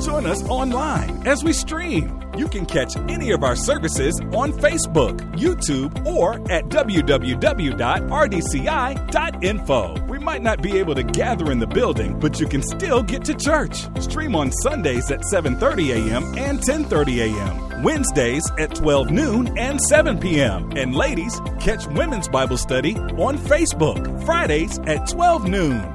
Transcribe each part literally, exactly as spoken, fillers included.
Join us online as we stream. You can catch any of our services on Facebook, YouTube, or at w w w dot r d c i dot info. We might not be able to gather in the building, but you can still get to church. Stream on Sundays at seven thirty a.m. and ten thirty a.m., Wednesdays at twelve noon and seven p.m. And ladies, catch Women's Bible Study on Facebook, Fridays at twelve noon.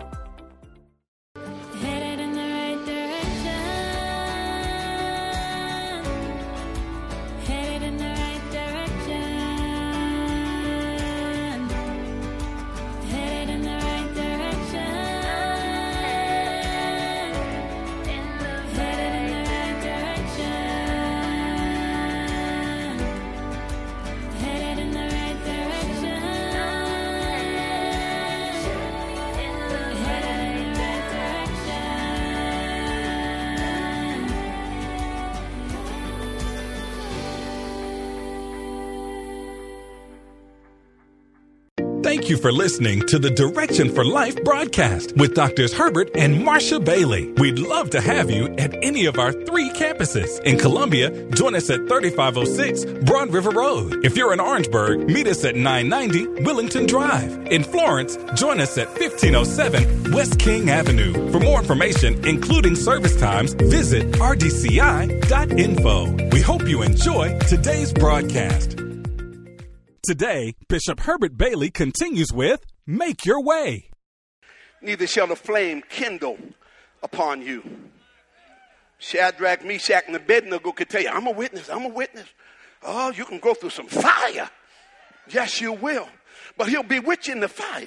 Thank you for listening to the Direction for Life broadcast with Doctors Herbert and Marsha Bailey. We'd love to have you at any of our three campuses. In Columbia, join us at thirty-five oh six Broad River Road. If you're in Orangeburg, meet us at nine ninety Willington Drive. In Florence, join us at fifteen oh seven West King Avenue. For more information, including service times, visit r d c i dot info. We hope you enjoy today's broadcast. Today, Bishop Herbert Bailey continues with Make Your Way. Neither shall the flame kindle upon you. Shadrach, Meshach, and Abednego could tell you, I'm a witness, I'm a witness. Oh, you can go through some fire. Yes, you will. But he'll be with you in the fire.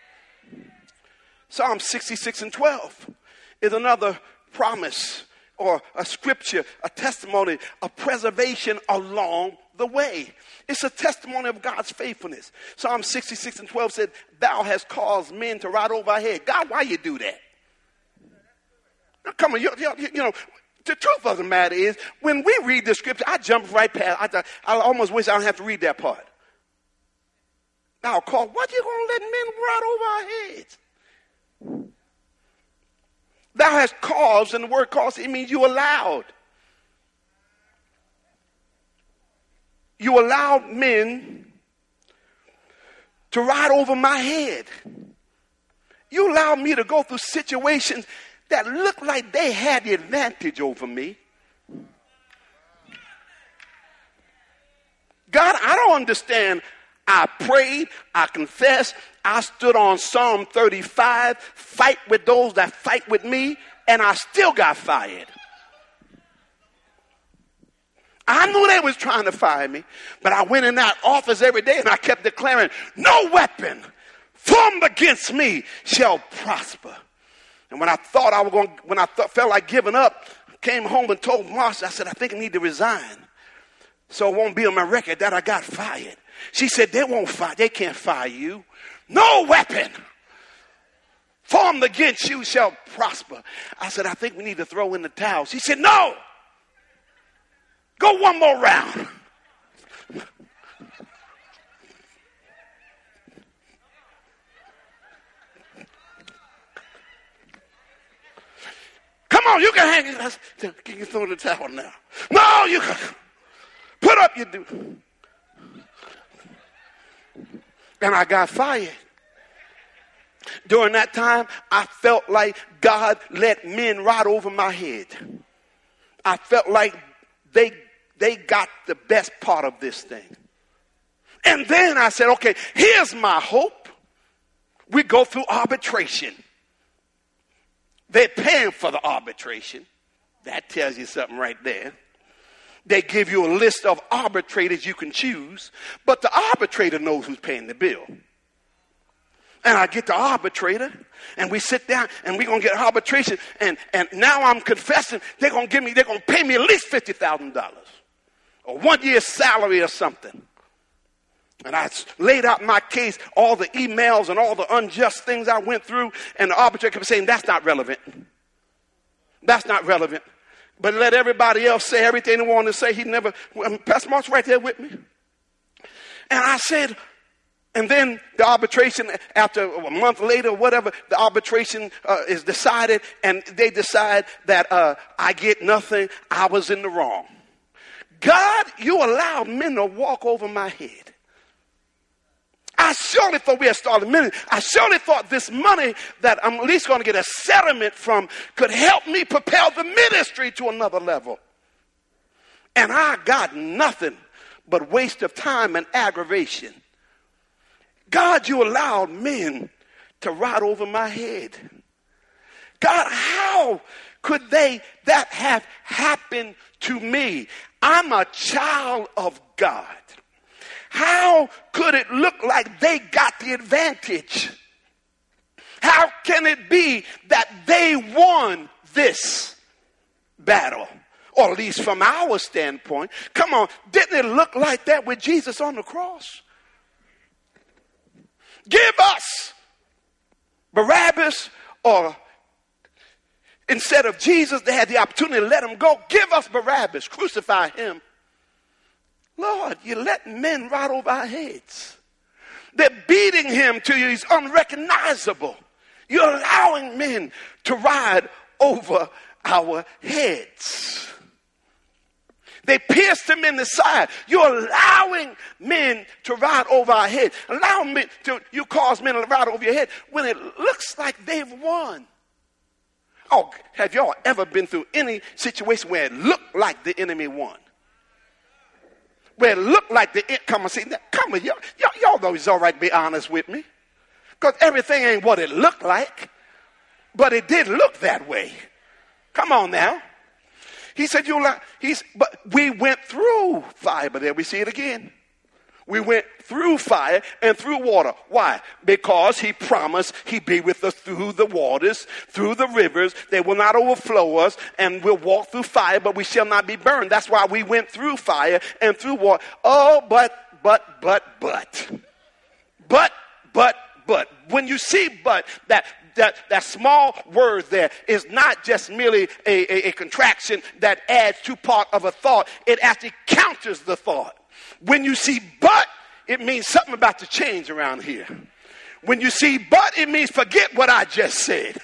Psalm sixty-six and twelve is another promise or a scripture, a testimony of preservation along the way. It's a testimony of God's faithfulness. Psalm sixty-six and twelve said, thou hast caused men to ride over our head. God, why you do that? Now, come on, you, you, you know, the truth of the matter is, when we read the scripture, I jump right past. I, I almost wish I don't have to read that part. Now, call, what you going to let men ride over our heads? Thou hast caused, and the word caused, it means you allowed. You allowed men to ride over my head. You allowed me to go through situations that looked like they had the advantage over me. God, I don't understand. I prayed, I confessed, I stood on Psalm thirty-five, fight with those that fight with me, and I still got fired. I knew they was trying to fire me, but I went in that office every day and I kept declaring, no weapon formed against me shall prosper. And when I thought I was going, when I th- felt like giving up, I came home and told Marsha, I said, I think I need to resign. So it won't be on my record that I got fired. She said, they won't fire, they can't fire you. No weapon formed against you shall prosper. I said, I think we need to throw in the towel. She said, no. Go one more round. Come on, you can hang it. Can you throw the towel now? No, you can. Put up your do. And I got fired. During that time, I felt like God let men ride over my head. I felt like they they got the best part of this thing. And then I said, okay, here's my hope. We go through arbitration. They're paying for the arbitration. That tells you something right there. They give you a list of arbitrators you can choose, but the arbitrator knows who's paying the bill. And I get the arbitrator, and we sit down, and we're going to get arbitration, and, and now I'm confessing they're going to give me, they're going to pay me at least fifty thousand dollars or one year's salary or something. And I laid out my case, all the emails and all the unjust things I went through, and the arbitrator kept saying, that's not relevant. That's not relevant. But let everybody else say everything they wanted to say. He never, Pastor Mark's right there with me. And I said, And then the arbitration, after a month later, whatever, the arbitration uh, is decided, and they decide that uh, I get nothing. I was in the wrong. God, you allowed men to walk over my head. I surely thought we had started ministry. I surely thought this money that I'm at least going to get a settlement from could help me propel the ministry to another level. And I got nothing but waste of time and aggravation. God, you allowed men to ride over my head. God, how could they that have happened to me? I'm a child of God. How could it look like they got the advantage? How can it be that they won this battle? Or at least from our standpoint. Come on, didn't it look like that with Jesus on the cross? Give us Barabbas, or instead of Jesus, they had the opportunity to let him go. Give us Barabbas, crucify him. Lord, you let men ride over our heads. They're beating him till he's unrecognizable. You're allowing men to ride over our heads. They pierced him in the side. You're allowing men to ride over our head. Allow men to, you cause men to ride over your head when it looks like they've won. Oh, have y'all ever been through any situation where it looked like the enemy won? Where it looked like the, come on, see, come on, y'all, y'all, y'all know it's all right to be honest with me. Because everything ain't what it looked like, but it did look that way. Come on now. He said, "You like." He's, but we went through fire. But there we see it again. We went through fire and through water. Why? Because he promised he'd be with us through the waters, through the rivers. They will not overflow us, and we'll walk through fire, but we shall not be burned. That's why we went through fire and through water. Oh, but, but, but, but, but, but, but. When you see but, that. That, that small word there is not just merely a, a, a contraction that adds to part of a thought. It actually counters the thought. When you see but, it means something about to change around here. When you see but, it means forget what I just said.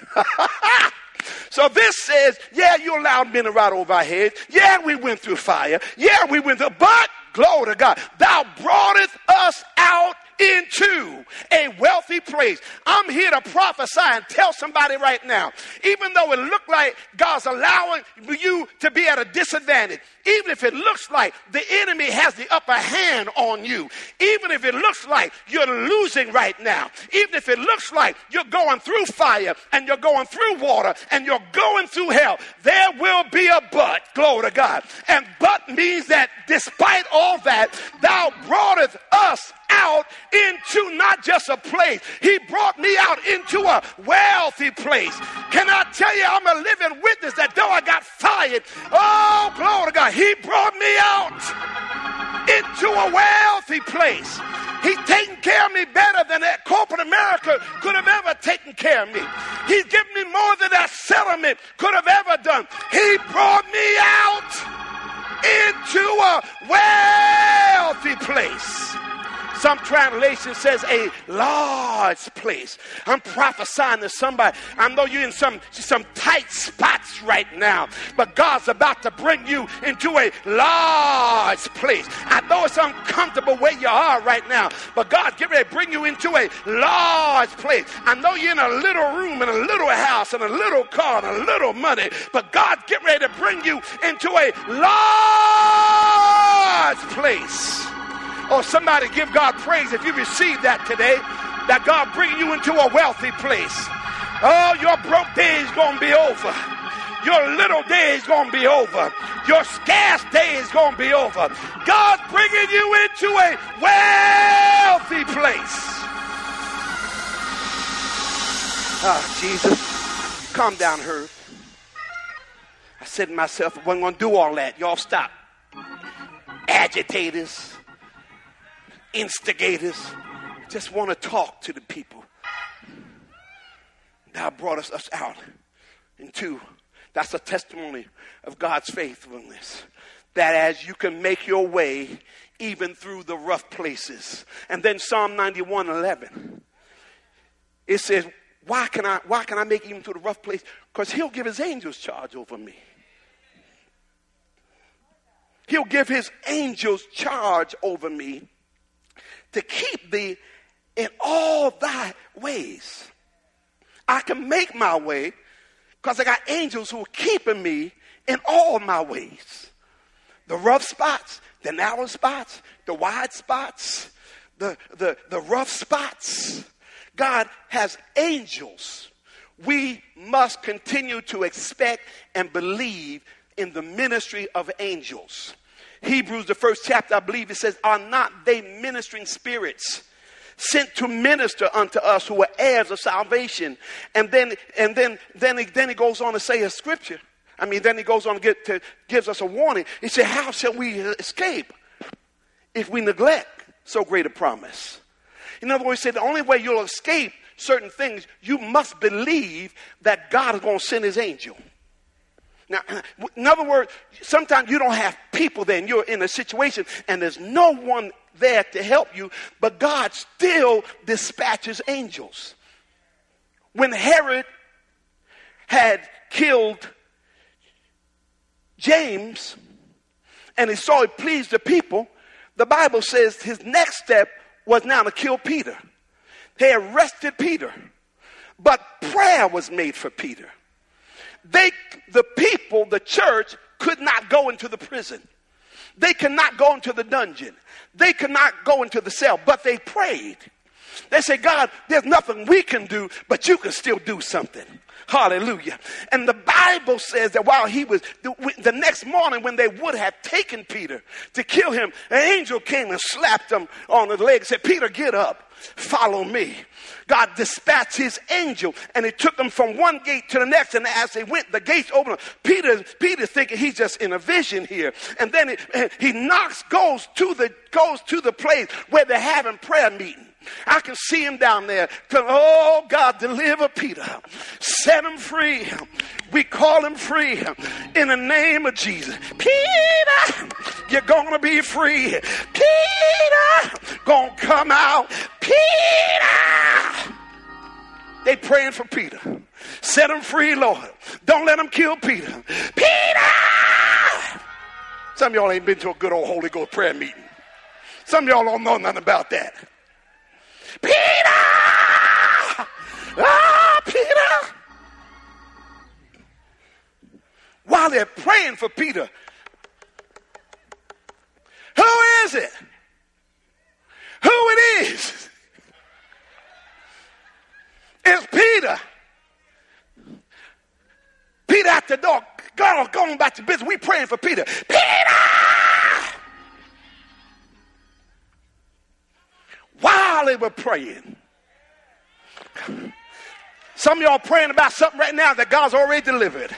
So this says, yeah, you allowed men to ride over our heads. Yeah, we went through fire. Yeah, we went through, but, glory to God, thou broughtest us out into a wealthy place. I'm here to prophesy and tell somebody right now, even though it looked like God's allowing you to be at a disadvantage, even if it looks like the enemy has the upper hand on you, even if it looks like you're losing right now, even if it looks like you're going through fire and you're going through water and you're going through hell, there will be a but, glory to God. And but means that despite all that, thou broughtest us out into not just a place. He brought me out into a wealthy place. Can I tell you, I'm a living witness that though I got fired, oh, glory to God, he brought me out into a wealthy place. He's taking care of me better than that corporate America could have ever taken care of me. He's given me more than that settlement could have ever done. He brought me out into a wealthy place. Some translation says a large place. I'm prophesying to somebody. I know you're in some, some tight spots right now, but God's about to bring you into a large place. I know it's uncomfortable where you are right now, but God's getting ready to bring you into a large place. I know you're in a little room, in a little house, and a little car, and a little money, but God's getting ready to bring you into a large place. Oh, somebody give God praise if you receive that today, that God bring you into a wealthy place. Oh, your broke day is going to be over. Your little day is going to be over. Your scarce day is going to be over. God's bringing you into a wealthy place. Ah, Jesus, calm down, Herb. I said to myself, I wasn't going to do all that. Y'all stop. Agitators. Instigators, just want to talk to the people. Thou brought us, us out into, that's a testimony of God's faithfulness. that as you can make your way even through the rough places. And then Psalm ninety-one eleven, it says, why can I, why can I make even through the rough place? Because he'll give his angels charge over me. He'll give his angels charge over me to keep thee in all thy ways. I can make my way because I got angels who are keeping me in all my ways. The rough spots, the narrow spots, the wide spots, the, the, the rough spots. God has angels. We must continue to expect and believe in the ministry of angels. Hebrews, the first chapter, I believe it says, are not they ministering spirits sent to minister unto us who are heirs of salvation? And then, and then, then, he, then he goes on to say a scripture. I mean, then he goes on to, get to gives us a warning. He said, how shall we escape if we neglect so great a promise? In other words, he said the only way you'll escape certain things, you must believe that God is going to send his angel. Now, in other words, sometimes you don't have people there and you're in a situation and there's no one there to help you, but God still dispatches angels. When Herod had killed James and he saw it pleased the people, the Bible says his next step was now to kill Peter. They arrested Peter, but prayer was made for Peter. They, the people, the church, could not go into the prison. They could not go into the dungeon. They could not go into the cell, but they prayed. They said, God, there's nothing we can do, but you can still do something. Hallelujah. And the Bible says that while he was, the, the next morning when they would have taken Peter to kill him, an angel came and slapped him on the leg and said, Peter, get up, follow me. God dispatched his angel and he took them from one gate to the next. And as they went, the gates opened. Peter, Peter's thinking he's just in a vision here. And then he, he knocks, goes to the, goes to the place where they're having prayer meeting. I can see him down there. Oh, God, deliver Peter. Set him free. We call him free in the name of Jesus. Peter, you're going to be free. Peter, going to come out. Peter. They praying for Peter. Set him free, Lord. Don't let him kill Peter. Peter. Some of y'all ain't been to a good old Holy Ghost prayer meeting. Some of y'all don't know nothing about that. Peter! Ah, Peter! While they're praying for Peter, who is it? Who it is? It's Peter. Peter at the door. God, going back to business. We praying for Peter. Peter! While they were praying, some of y'all praying about something right now that God's already delivered.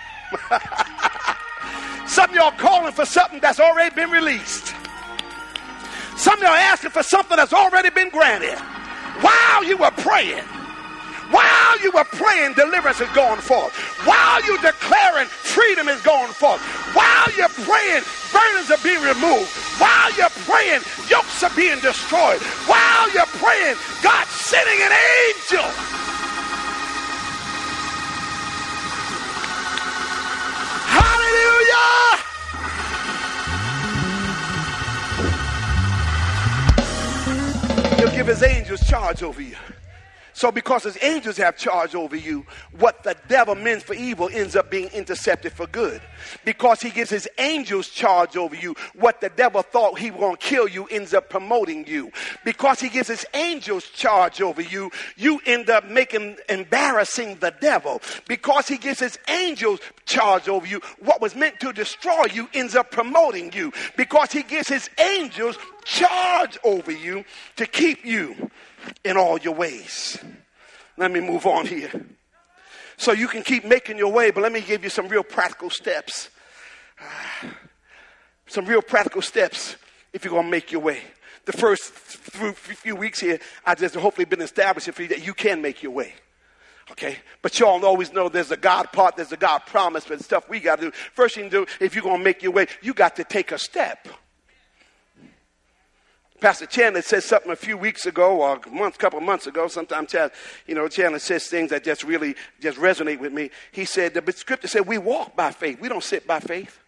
Some of y'all calling for something that's already been released. Some of y'all asking for something that's already been granted. While you were praying, while you were praying, deliverance is going forth. While you're declaring, freedom is going forth. While you're praying, burdens are being removed. While you're praying, yokes are being destroyed. While you're praying, God's sending an angel. Hallelujah! He'll give his angels charge over you. So because his angels have charge over you, what the devil meant for evil ends up being intercepted for good. Because he gives his angels charge over you, what the devil thought he was going to kill you ends up promoting you. Because he gives his angels charge over you, you end up making, embarrassing the devil. Because he gives his angels charge over you, what was meant to destroy you ends up promoting you. Because he gives his angels charge over you to keep you in all your ways. Let me move on here. So you can keep making your way, but let me give you some real practical steps. Uh, some real practical steps if you're going to make your way. The first few weeks here, I just hopefully been establishing for you that you can make your way. Okay, but y'all always know there's a God part, there's a God promise, but stuff we got to do. First thing you do, if you're going to make your way, you got to take a step. Pastor Chandler said something a few weeks ago, or a month, couple of months ago. Sometimes, you know, Chandler says things that just really just resonate with me. He said, the scripture said we walk by faith. We don't sit by faith.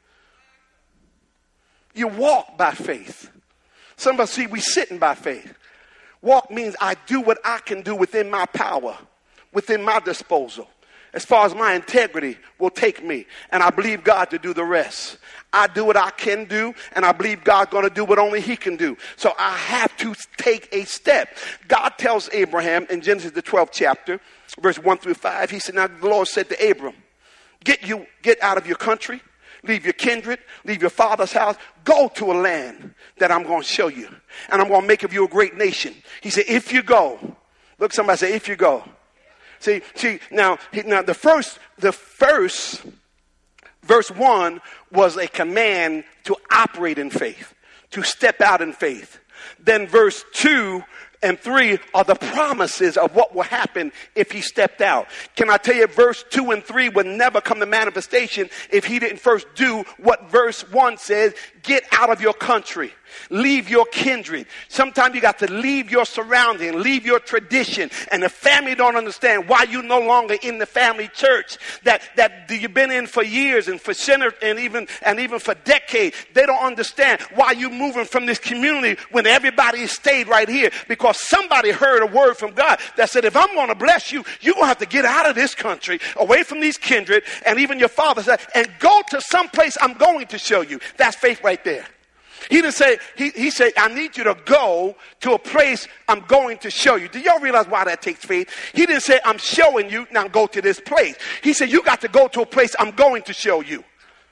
You walk by faith. Some of us see we sitting by faith. Walk means I do what I can do within my power, within my disposal, as far as my integrity will take me. And I believe God to do the rest. I do what I can do, and I believe God's going to do what only he can do. So I have to take a step. God tells Abraham in Genesis the twelfth chapter, verse one through five, he said, now the Lord said to Abram, get you, get out of your country, leave your kindred, leave your father's house, go to a land that I'm going to show you, and I'm going to make of you a great nation. He said, if you go, look, somebody say, if you go. See, see, now, now the first, the first, verse one was a command to operate in faith, to step out in faith. Then verse two and three are the promises of what will happen if he stepped out. Can I tell you, verse two and three would never come to manifestation if he didn't first do what verse one says, get out of your country. Leave your kindred. Sometimes you got to leave your surrounding, leave your tradition. And the family don't understand why you no longer in the family church that, that you've been in for years and for center and even and even for decades. They don't understand why you moving from this community when everybody stayed right here. Because somebody heard a word from God that said, if I'm going to bless you, you're going to have to get out of this country, away from these kindred, and even your father said, and go to some place I'm going to show you. That's faith right there. He didn't say, he, he said, I need you to go to a place I'm going to show you. Do y'all realize why that takes faith? He didn't say, I'm showing you, now go to this place. He said, you got to go to a place I'm going to show you.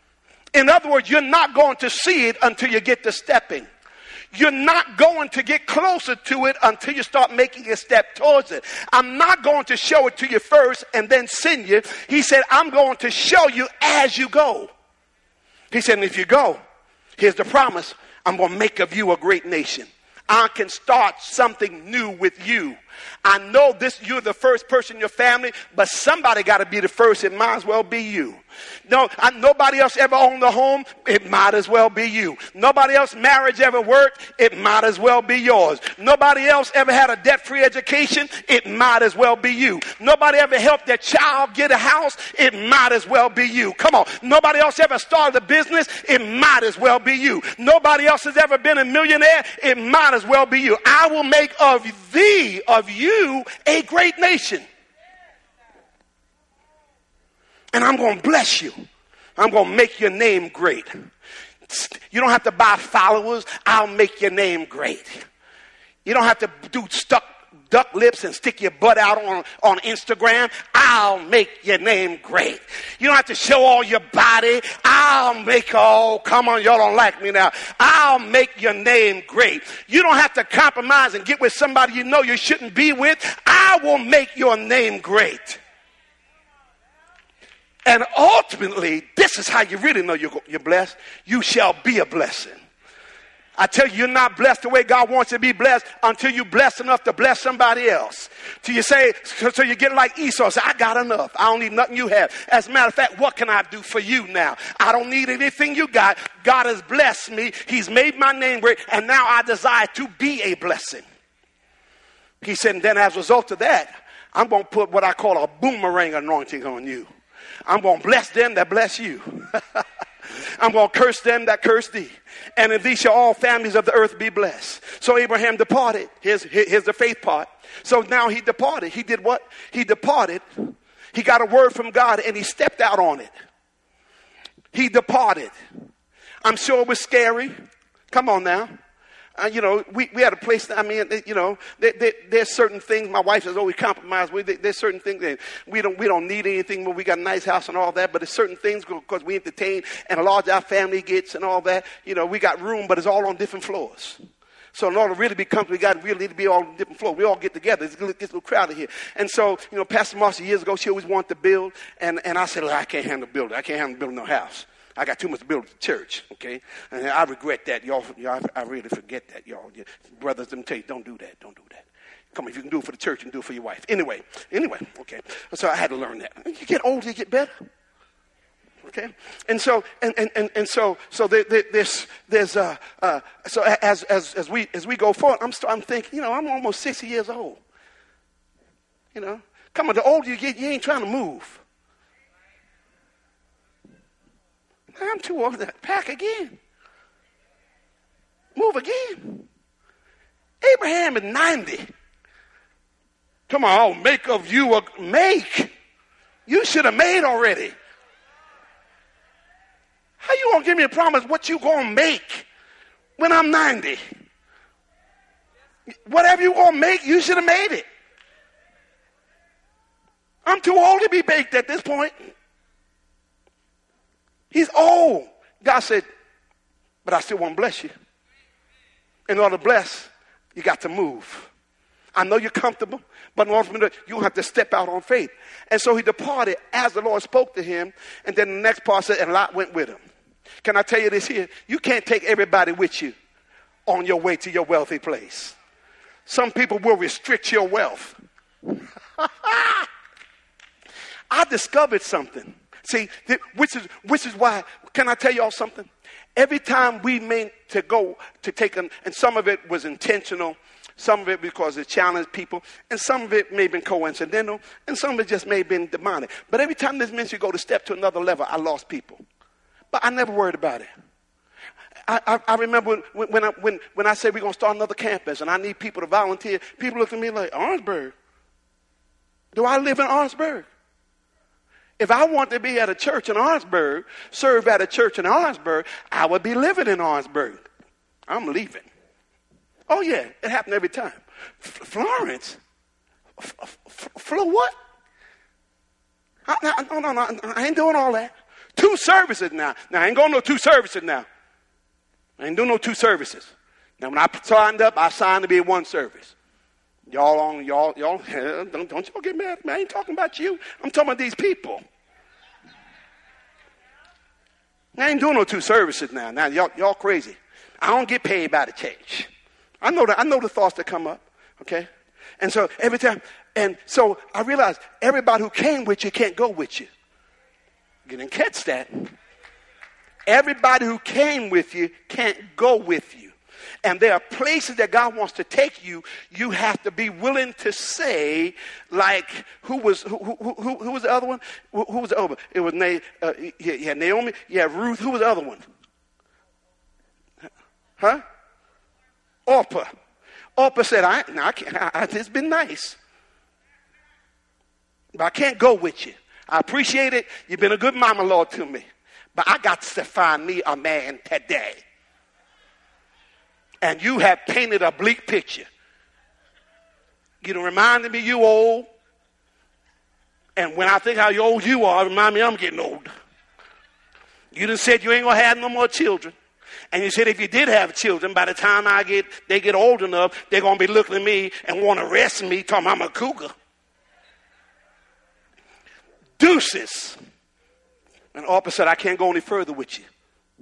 In other words, you're not going to see it until you get to stepping. You're not going to get closer to it until you start making a step towards it. I'm not going to show it to you first and then send you. He said, I'm going to show you as you go. He said, and if you go, here's the promise. I'm going to make of you a great nation. I can start something new with you. I know this, you're the first person in your family, but somebody got to be the first. It might as well be you. No, I, nobody else ever owned a home. It might as well be you. Nobody else marriage ever worked. It might as well be yours. Nobody else ever had a debt-free education. It might as well be you. Nobody ever helped their child get a house. It might as well be you. Come on. Nobody else ever started a business. It might as well be you. Nobody else has ever been a millionaire. It might as well be you. I will make of thee, of you, a great nation. And I'm going to bless you. I'm going to make your name great. You don't have to buy followers. I'll make your name great. You don't have to do stuck duck lips and stick your butt out on, on Instagram. I'll make your name great. You don't have to show all your body. I'll make, oh, come on, y'all don't like me now. I'll make your name great. You don't have to compromise and get with somebody you know you shouldn't be with. I will make your name great. And ultimately, this is how you really know you're, you're blessed. You shall be a blessing. I tell you, you're not blessed the way God wants you to be blessed until you bless enough to bless somebody else. Till you say, so you get like Esau, say, I got enough. I don't need nothing you have. As a matter of fact, what can I do for you now? I don't need anything you got. God has blessed me. He's made my name great. And now I desire to be a blessing. He said, and then as a result of that, I'm going to put what I call a boomerang anointing on you. I'm going to bless them that bless you. I'm going to curse them that curse thee. And in thee shall all families of the earth be blessed. So Abraham departed. Here's, here's the faith part. So now he departed. He did what? He departed. He got a word from God and he stepped out on it. He departed. I'm sure it was scary. Come on now. Uh, you know, we, we had a place, I mean, you know, there, there, there's certain things my wife has always compromised with. There, there's certain things that we don't we don't need anything, but we got a nice house and all that. But there's certain things because we entertain and large our family gets and all that. You know, we got room, but it's all on different floors. So in order to really be comfortable, we got to really need to be all on different floors. We all get together. It's a little crowded here. And so, you know, Pastor Marcia years ago, she always wanted to build. And, and I said, well, I can't handle building. I can't handle building no house. I got too much to build at the church, okay? And I regret that. Y'all, y'all I really forget that, y'all. Brothers, let me tell you, don't do that. Don't do that. Come on, if you can do it for the church, you can do it for your wife. Anyway, anyway, okay. So I had to learn that. You get older, you get better. Okay, and so and and and, and so so there, there, there's there's uh, uh so as as as we as we go forward, I'm st- I'm thinking, you know, I'm almost sixty years old. You know, come on, the older you get, you ain't trying to move. I'm too old to pack again, move again. Abraham is ninety. Come on, I'll make of you a make. You should have made already. How you gonna give me a promise what you gonna make when I'm ninety? Whatever you gonna make, you should have made it. I'm too old to be baked at this point. He's old. God said, but I still want to bless you. In order to bless, you got to move. I know you're comfortable, but in order to, you have to step out on faith. And so he departed as the Lord spoke to him. And then the next part said, and Lot went with him. Can I tell you this here? You can't take everybody with you on your way to your wealthy place. Some people will restrict your wealth. I discovered something. See, th- which is which is why, can I tell y'all something? Every time we meant to go to take an, and some of it was intentional, some of it because it challenged people, and some of it may have been coincidental, and some of it just may have been demonic. But every time this meant you go to step to another level, I lost people. But I never worried about it. I, I, I remember when, when, I, when, when I said we're going to start another campus and I need people to volunteer, people looked at me like, Orangeburg? Do I live in Orangeburg? If I want to be at a church in Orangeburg, serve at a church in Orangeburg, I would be living in Orangeburg. I'm leaving. Oh, yeah, it happened every time. F- Florence? F- f- Flo what? I, no, no, no, I ain't doing all that. Two services now. Now, I ain't going to no two services now. I ain't doing no two services. Now, when I signed up, I signed to be in one service. Y'all on, y'all, y'all, don't, don't y'all get mad at me. I ain't talking about you. I'm talking about these people. I ain't doing no two services now. Now, y'all, y'all crazy. I don't get paid by the church. I know that. I know the thoughts that come up. Okay? And so every time, and so I realized everybody who came with you can't go with you. You didn't catch that. Everybody who came with you can't go with you. And there are places that God wants to take you. You have to be willing to say, like, who was who who who, who was the other one? Who, who was the other? It was Na, uh, yeah, yeah, Naomi. Yeah, Ruth. Who was the other one? Huh? Orpah. Orpah said, "I, no, I can't. I, I, it's been nice, but I can't go with you. I appreciate it. You've been a good mama-in-law to me, but I got to find me a man today." And you have painted a bleak picture. You done reminded me you old. And when I think how old you are, it remind me I'm getting old. You done said you ain't going to have no more children. And you said if you did have children, by the time I get they get old enough, they're going to be looking at me and want to arrest me, talking I'm a cougar. Deuces. And Orpah said, I can't go any further with you.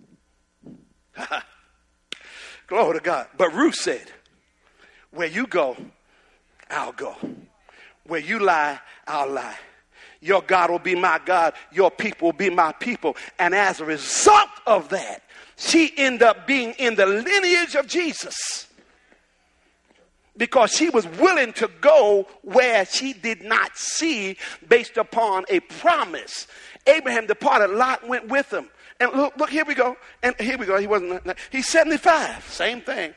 Glory to God. But Ruth said, where you go, I'll go. Where you lie, I'll lie. Your God will be my God. Your people will be my people. And as a result of that, she ended up being in the lineage of Jesus. Because she was willing to go where she did not see based upon a promise. Abraham departed, Lot went with him. And look, look, here we go. And here we go. He wasn't, he's seventy-five. Same thing.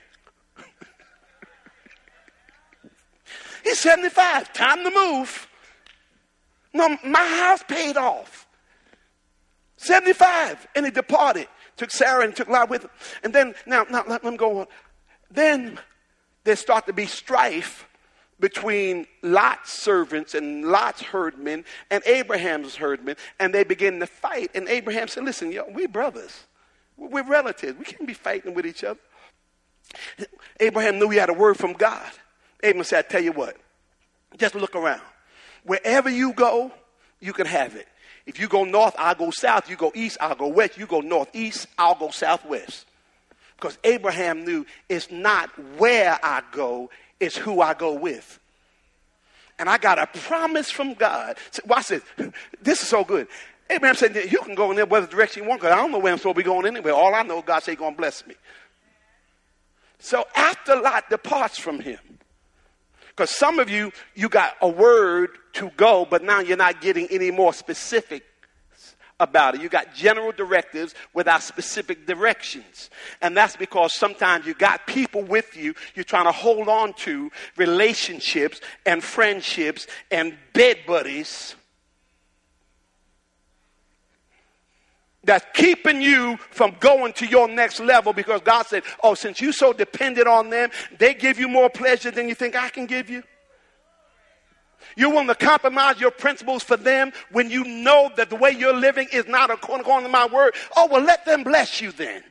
He's seventy-five. Time to move. No, my house paid off. seventy-five. And he departed. Took Sarah and took Lot with him. And then, now, now let them go on. Then there started to be strife between Lot's servants and Lot's herdmen and Abraham's herdmen, and they began to fight. And Abraham said, listen, yo, we're brothers. We're relatives. We can't be fighting with each other. Abraham knew he had a word from God. Abraham said, I tell you what, just look around. Wherever you go, you can have it. If you go north, I'll go south. You go east, I'll go west. You go northeast, I'll go southwest. Because Abraham knew it's not where I go, it's who I go with. and I got a promise from God. Watch this. This is so good. Abraham said, you can go in there whatever direction you want, because I don't know where I'm supposed to be going anyway. All I know, God said he's going to bless me. So after Lot departs from him, because some of you, you got a word to go, but now you're not getting any more specific about it. You got general directives without specific directions. And that's because sometimes you got people with you, you're trying to hold on to relationships and friendships and bed buddies that's keeping you from going to your next level, because God said, oh, since you're so dependent on them, they give you more pleasure than you think I can give you. You're willing to compromise your principles for them when you know that the way you're living is not according to my word. Oh, well, let them bless you then.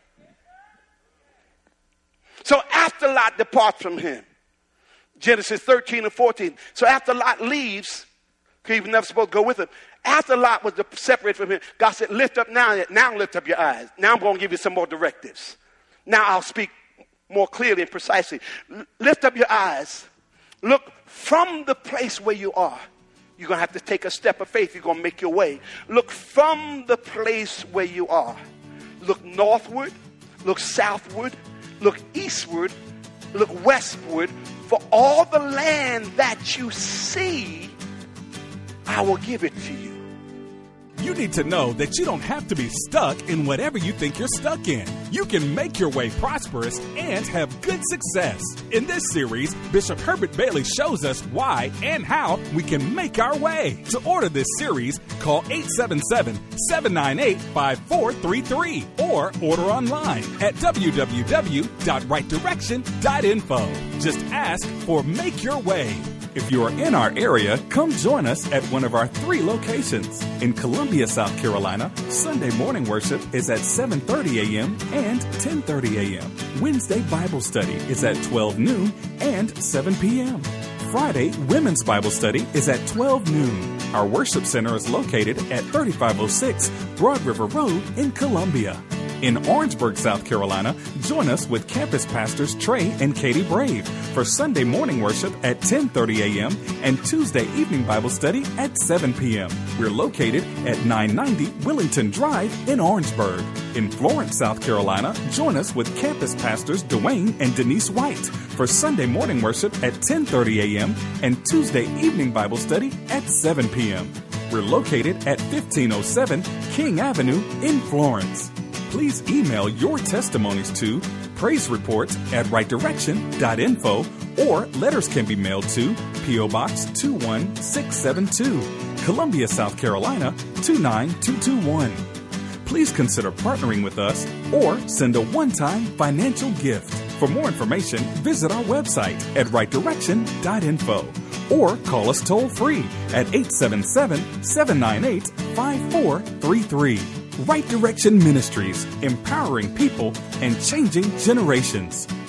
So after Lot departs from him, Genesis thirteen and fourteen. So after Lot leaves, because he was never supposed to go with him. After Lot was separated from him, God said, lift up now, now lift up your eyes. Now I'm going to give you some more directives. Now I'll speak more clearly and precisely. L- lift up your eyes. Look from the place where you are. You're going to have to take a step of faith. You're going to make your way. Look from the place where you are. Look northward. Look southward. Look eastward. Look westward. For all the land that you see, I will give it to you. You need to know that you don't have to be stuck in whatever you think you're stuck in. You can make your way prosperous and have good success. In this series, Bishop Herbert Bailey shows us why and how we can make our way. To order this series, call eight seven seven, seven nine eight, five four three three or order online at w w w dot right direction dot info. Just ask for Make Your Way. If you are in our area, come join us at one of our three locations. In Columbia, South Carolina, Sunday morning worship is at seven thirty a.m. and ten thirty a.m. Wednesday Bible study is at twelve noon and seven p.m. Friday Women's Bible study is at twelve noon. Our worship center is located at thirty-five oh six Broad River Road in Columbia. In Orangeburg, South Carolina, join us with campus pastors Trey and Katie Brave for Sunday morning worship at ten thirty a.m. and Tuesday evening Bible study at seven p.m. We're located at nine ninety Willington Drive in Orangeburg. In Florence, South Carolina, join us with campus pastors Dwayne and Denise White for Sunday morning worship at ten thirty a.m. and Tuesday evening Bible study at seven p.m. We're located at fifteen oh seven King Avenue in Florence. Please email your testimonies to praise reports at right direction dot info, or letters can be mailed to P O. Box two one six seven two, Columbia, South Carolina two nine two two one. Please consider partnering with us or send a one-time financial gift. For more information, visit our website at right direction dot info or call us toll-free at eight seven seven, seven nine eight, five four three three. Right Direction Ministries, empowering people and changing generations.